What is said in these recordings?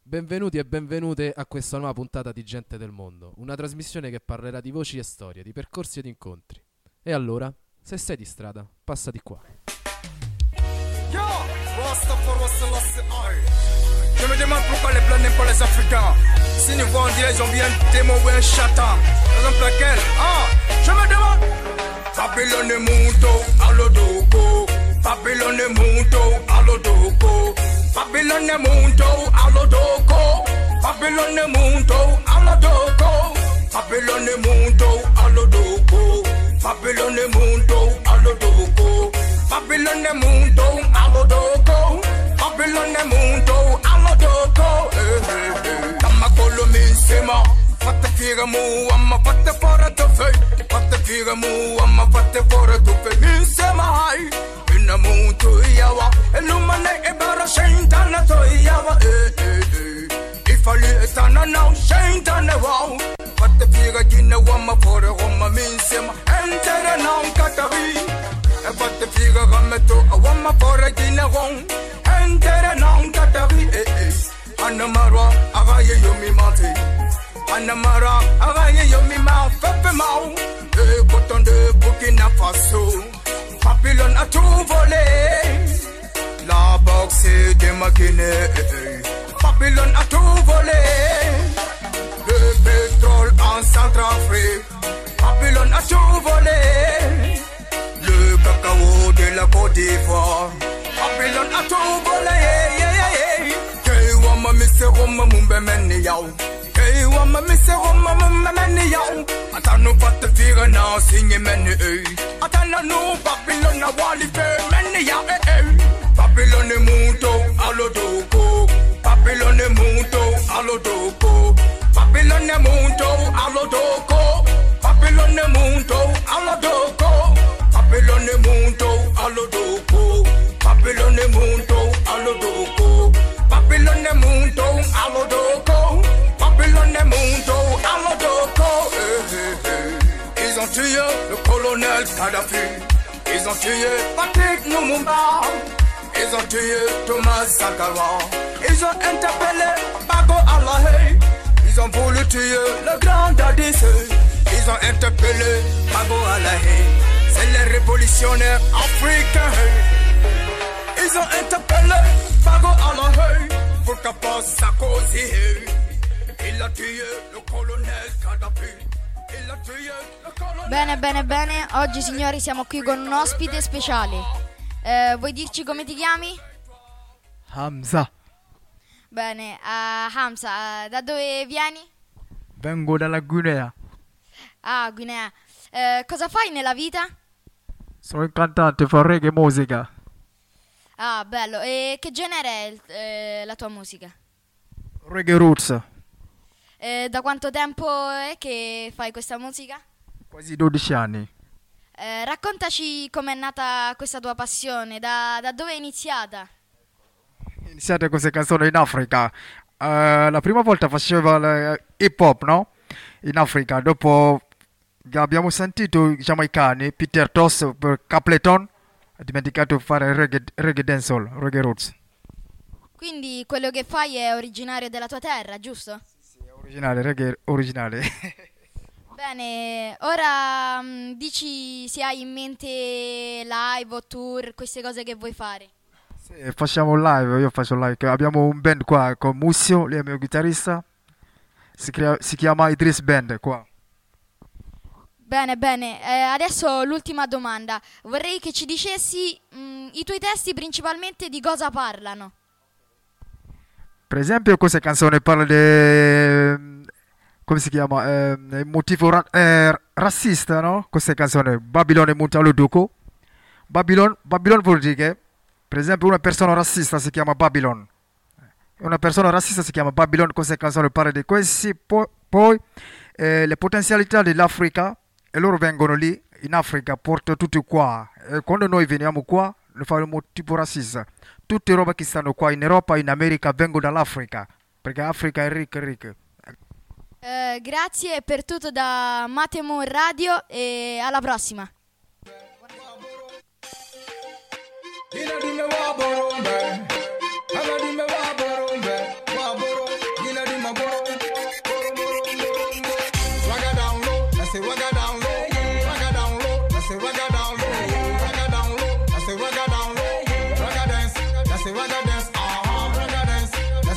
Benvenuti e benvenute a questa nuova puntata di Gente del Mondo, una trasmissione che parlerà di voci e storie, di percorsi ed incontri. E allora, se sei di strada, passa di qua. Yo, je me demande pourquoi les blancs n'aiment pas les africains. Si nous voient, on dirait ils ont bien démoué un chatan. Par exemple laquelle? Je me demande. Babylone mundo, alodoko. Babylone mundo, alodoko. Babylone mundo, alodoko. Babylone mundo, alodoko. Babylone mundo, alodoko. Babylone mundo, alodoko. Babylone mundo, alodoko. Babylone mundo, alodoko. Damma collo mi sema. Fatte figa mu, amma fatte fora to fe. Fatte figa mu, amma fatte fora to fe. Mi sema hai. Inna mundo yawa. Elumane e bara shentana to yawa. Ifali etana now shentana wow. Fatte figa gina wamma fora wamma mi sema. Entere now katavi. E fatte figa gameto wamma fora gina wong. Entere now katavi. Anamara agaye yomi mati. Anamara agaye yomi ma fefe mau. Coton de Burkina Faso. Babylone a tout volé. La boxe de Maguinée. Babylone a tout volé. Le pétrole en Centrafrique. Babylone a tout volé. Le cacao de la Côte d'Ivoire. Babylone a tout volé. Kei wama mise roma mumbe meni yao. Kei wama mise roma mumbe meni yao. Atanu patte figa na singe meni Atana no Babylone na wali fe meni yao Babylone mundo alodoko. Babylone mundo alodoko. Babylone mundo alodoko. Babylone mundo alodoko. Babylone mundo alodoko. Babylone mundo alodoko. Babylone mundo alodoko. Babylone mundo alodoko. Ils ont tué le colonel Kadhafi. Ils ont tué Patrick Lumumba. Ils ont tué Thomas Sankara. Ils ont interpellé Bago Allahé. Ils ont voulu tuer le grand Dadis. Ils ont interpellé Bago Allahé. C'est les révolutionnaires africains. Ils ont interpellé Bago Allahé. Pour qu'à pas Sarkozy. Il a tué le colonel Kadhafi. Il a tué le colonel. Bene, bene, bene. Oggi signori siamo qui con un ospite speciale. Vuoi dirci come ti chiami? Hamza, Bene, Hamza, da dove vieni? vengo dalla Guinea. Ah, Guinea. Cosa fai nella vita? Sono un cantante, fa reggae musica. Ah, bello. E che genere è la tua musica? Reggae roots. Da quanto tempo è che fai questa musica? Quasi 12 anni. Raccontaci com'è nata questa tua passione, da dove è iniziata? Ho iniziato queste canzoni in Africa. La prima volta facevo hip hop, no? In Africa. Dopo abbiamo sentito i giamaicani, Peter Tosh per Capleton. Ha dimenticato di fare reggae dancehall, reggae roots. Quindi quello che fai è originario della tua terra, giusto? Sì, originale, reggae originale. Bene, ora dici se hai in mente live o tour, queste cose che vuoi fare. Sì, facciamo live, io faccio live. Abbiamo un band qua con Mussio, lui è il mio chitarrista. Si chiama Idris Band qua. Bene, bene, adesso l'ultima domanda. Vorrei che ci dicessi i tuoi testi principalmente di cosa parlano. Per esempio questa canzone parla di... come si chiama? Il motivo razzista, no? Questa canzone, Babylone Muntalo Duco. Babylon vuol dire che, per esempio, una persona razzista si chiama Babylon. Una persona razzista si chiama Babylon. Questa canzone parla di questi. Poi le potenzialità dell'Africa, e loro vengono lì, in Africa, portano tutti qua. E quando noi veniamo qua, noi faremo tipo razzista. Tutte le robe che stanno qua in Europa, in America, vengono dall'Africa. Perché l'Africa è ricca. Grazie per tutto da Matemo Radio e alla prossima. Ina di me wa borombe, ama di me wa borombe, wa borombe.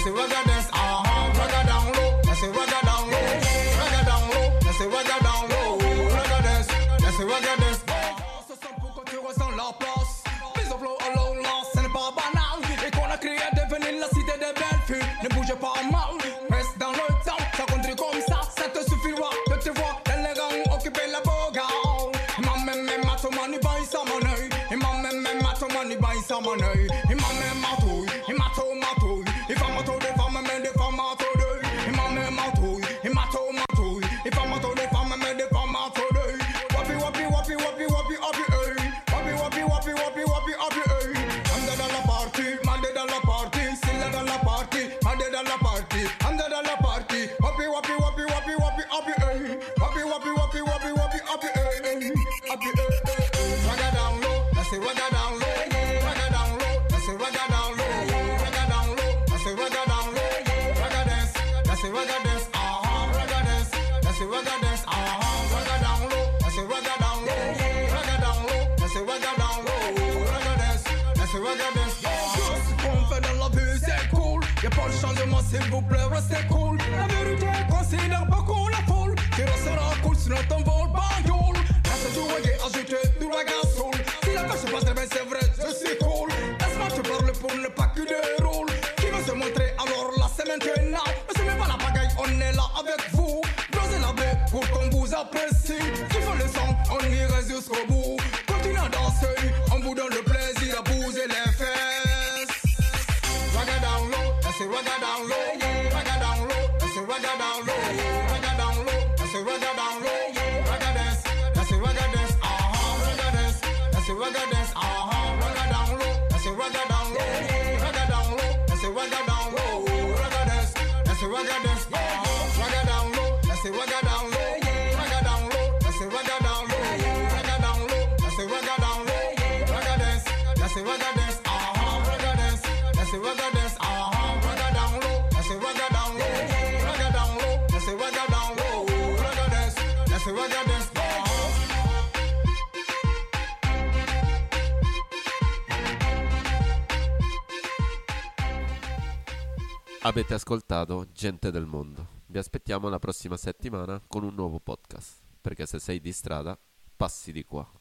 a reggae dance, reggae down low. That's a reggae down low. Reggae down low. That's a reggae down low. Reggae dance, that's a reggae dance. Ce son pour que tu ressens la place. Mise au flow à l'eau, ce n'est pas banal. Et qu'on a créé devenir la cité des belles filles. Ne bougez pas mal, reste dans le temps. Ça continue comme ça te suffira de te voir dans les rangs occuper la boga. Imam même matomani baille sa monnaie. Imam même matomani baille sa monnaie. Imam même matouille, matouille. Il va matouille des femmes, mais des femmes matouille. Imam même matouille, matouille. Il va matouille des femmes, mais des femmes matouille. Wapi wapi wapi wapi wapi wapi hey. Wapi wapi wapi wapi wapi wapi hey. Ande dans la partie, mande dans la partie, Silla dans la partie, mande dans la partie, ande dans la partie. Wapi wapi wapi wapi wapi wapi hey. Wapi wapi wapi wapi wapi wapi hey. Wapi hey. Reggae down low, that's it, reggae down low. Reggae down low, that's it, reggae down low. Reggae down low, that's it, reggae down low. Reggae dance, that's it, reggae dance. Reggae dance, that's it, reggae dance. Reggae down low, that's it, reggae down low. Reggae down low, that's it, reggae down low. Reggae dance, that's it, reggae dance. Ce qu'on fait dans la vie c'est cool. Y'a pas de changement s'il vous plaît, restez cool. La vérité considère beaucoup la foule. Tu resteras cool sinon t'envoles bagnole. Reste du reggae, ajouter du reggae soul. Si la pêche passe bien c'est vrai, je suis cool. Laisse-moi te parler pour ne pas que déroule. Qui veut se montrer alors là c'est maintenant. Ne se met pas la pagaille, on est là avec vous. Dosez la baie pour qu'on vous apprécie. Il faut le sang, on y reste jusqu'au bout. Continue à danser, on vous donne le plaisir à bouger les fesses. Reggae down low, that's it, reggae down low. Reggae down low, that's it, reggae down low. Reggae down low, that's it, reggae down low. Reggae dance, that's it, reggae dance. Reggae dance, that's it, reggae dance. Reggae down low, that's it, reggae down low. Reggae down low, that's it, reggae down low. Reggae dance, that's it, reggae dance. Reggae down low, that's it, reggae down low. Reggae down low, that's it, reggae down low. Reggae down low, that's it, reggae down low. Reggae dance, that's it, reggae dance. Reggae dance, that's it, reggae dance. Reggae down low, that's it, reggae down low. Reggae down low, that's it, reggae down low. Reggae dance, that's it, reggae dance. Avete ascoltato Gente del Mondo. Vi aspettiamo la prossima settimana con un nuovo podcast, perché se sei di strada, passi di qua.